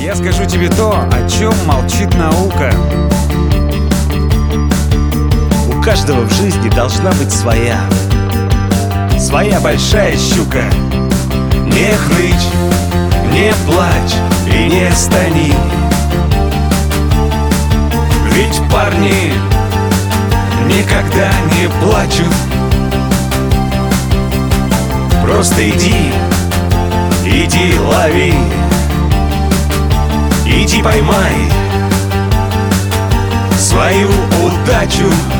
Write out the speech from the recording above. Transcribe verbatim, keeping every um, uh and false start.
Я скажу тебе то, о чем молчит наука. У каждого в жизни должна быть своя, своя большая щука. Не хнычь, не плачь и не стани, ведь парни никогда не плачут. Просто иди, иди лови, иди поймай свою удачу.